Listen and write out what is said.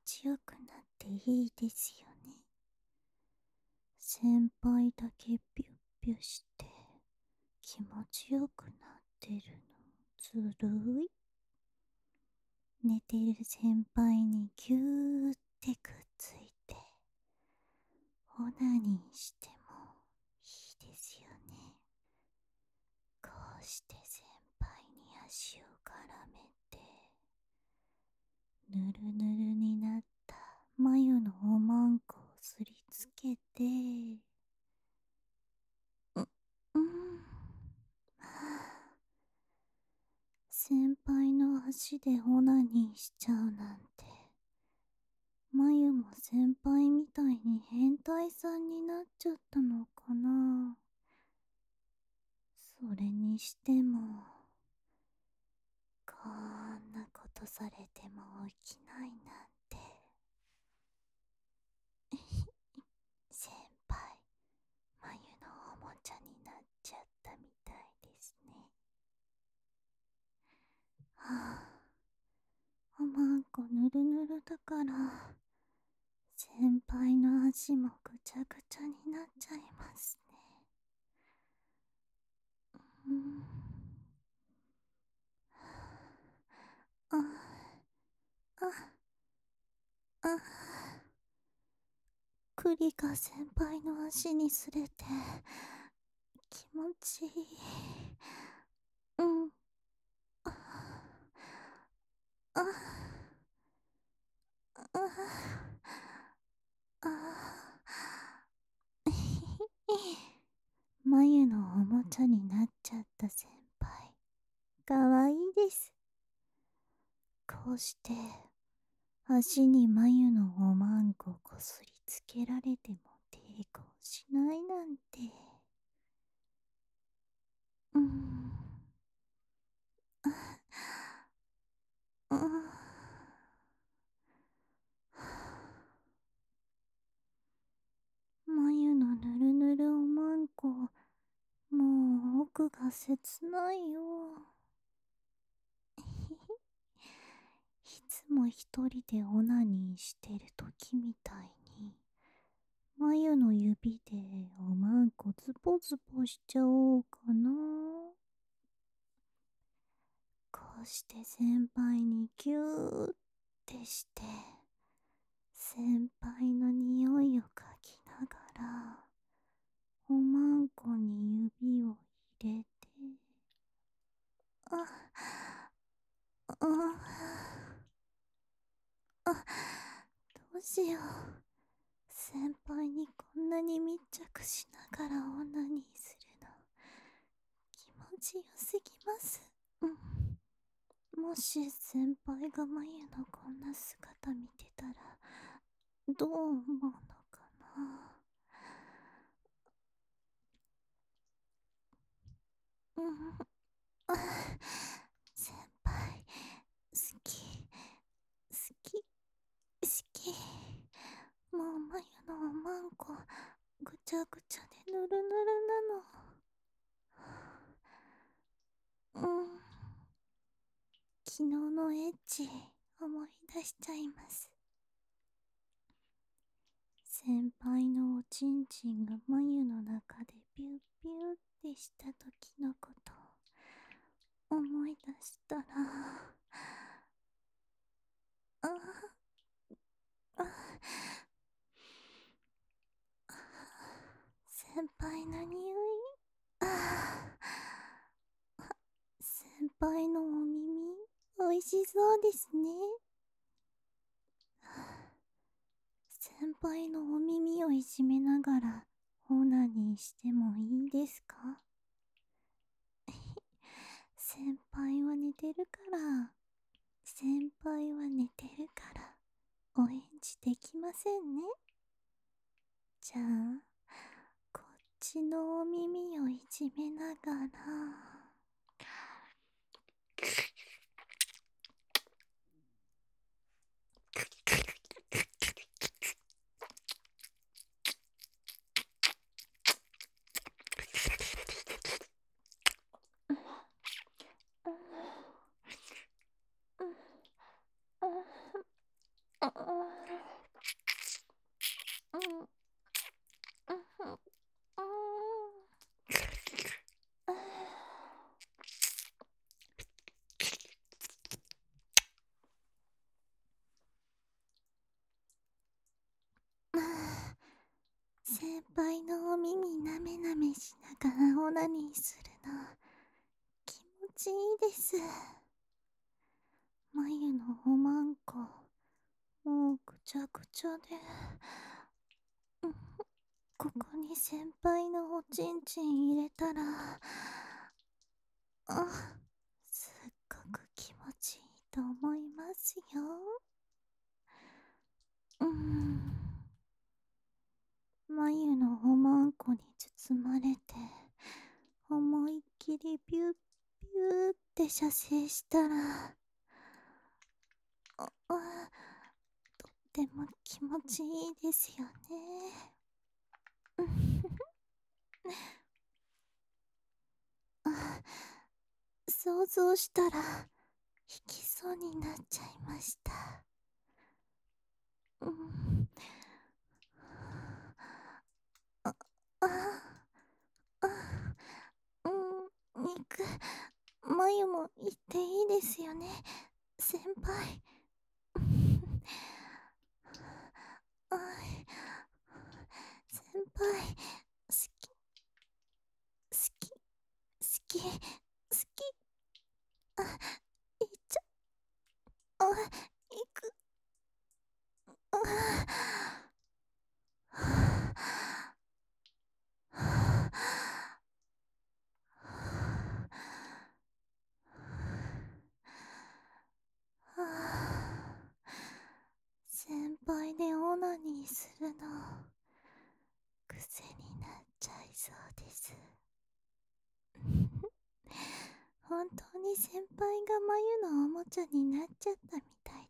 ちよくなっていいですよね。先輩だけピュッピュして気持ちよくなってるのずるい。寝てる先輩にギューってくっついてオナニーしてもいいですよね。こうして先輩に足を絡めてぬるぬるになった眉のおまんこをすりつけて、うん、先輩の足でオナニーしちゃうなんて、眉も先輩みたいに変態さんになっちゃったのかな。それにしてもこんなことされても起きないなんて。先輩、眉のおもちゃになっちゃったみたいですね。はあ、おまんこぬるぬるだから先輩の足もぐちゃぐちゃになっちゃいますね。うん。あ、あ、あ、栗が先輩の足にすれて気持ちいい。うん。あ、あ、あ、眉のおもちゃになっちゃった先輩、かわいいです。こうして足に眉のおまんここすりつけられても抵抗しないなんて。うん。うん。眉のぬるぬるおまんこ、もう奥が切ないよ。いつも一人でオナニーしてる時みたいに眉の指でおまんこズボズボしちゃおうかな。こうして先輩にギューってして先輩の匂いを嗅ぎながらおまんこに指を入れて、あ、どうしよう。先輩にこんなに密着しながらオナニーするの気持ちよすぎます。うん。もし先輩が眉のこんな姿見てたらどう思うのかな。うん。あ、先輩好き好き好き。もう眉のおまんこぐちゃぐちゃでぬるぬるなの。うん。昨日のエッチ思い出しちゃいます。先輩のおちんちんが眉の中でピュッピュってした時のことを思い出したら、ああ、先輩の匂い、ああ、先輩のお耳おいしそうですね。先輩のお耳をいじめながらオナニーしてもいいですか？先輩は寝てるから、先輩は寝てるからお返事できませんね。じゃあこっちのお耳をいじめながら、 です。眉のおまんこ、もうぐちゃぐちゃで。ここに先輩のおちんちん入れたら、すっごく気持ちいいと思いますよ。眉のおまんこに包まれて、思いっきりビュッビューって射精したら、とっても気持ちいいですよね。想像したら引きそうになっちゃいました。うん、あ、あ、あ、肉、眉も言っていいですよね、先輩。あ、先輩、好き、好き、好き、好き、あ、いっちゃ、いく、先輩でオナニーするの癖になっちゃいそうです。本当に先輩が眉のおもちゃになっちゃったみたい